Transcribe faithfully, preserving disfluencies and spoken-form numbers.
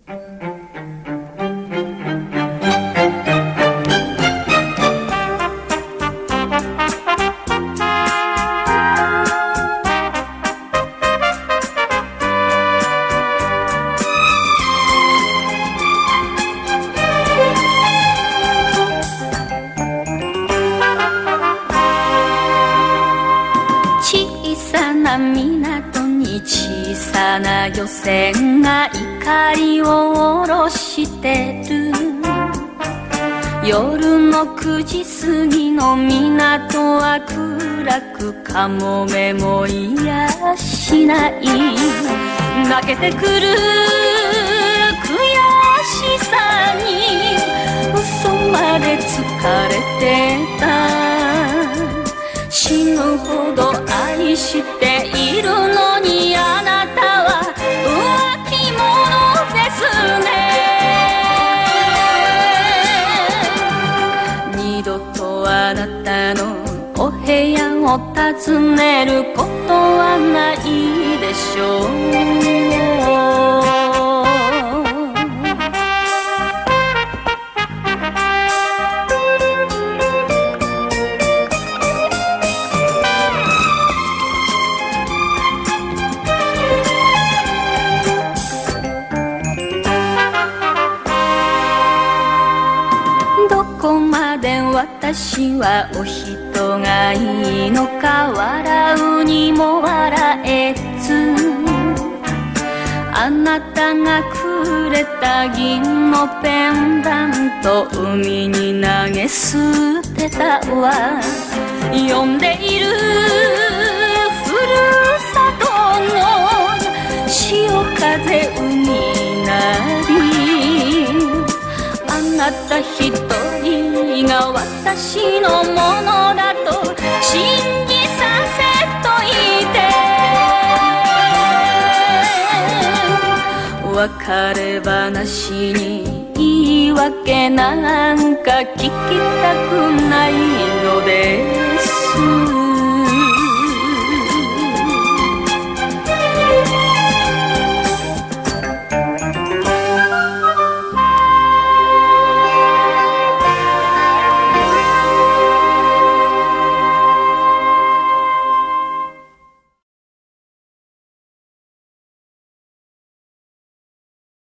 港に小さな漁船が怒りを下ろしてる。夜のくじ過ぎの港は暗く、かもめもいやしない。泣けてくる悔しさに嘘まで疲れてた。死ぬほど愛しているのに、あなたは浮気者ですね。二度とあなたのお部屋を訪ねることはないでしょう。私はお人がいいのか、笑うにも笑えず、あなたがくれた銀のペンダント海に投げ捨てたわ。呼んでいるふるさとの潮風海なり、あなた一人が私のものだと信じさせといて、別れ話に言い訳なんか聞きたくない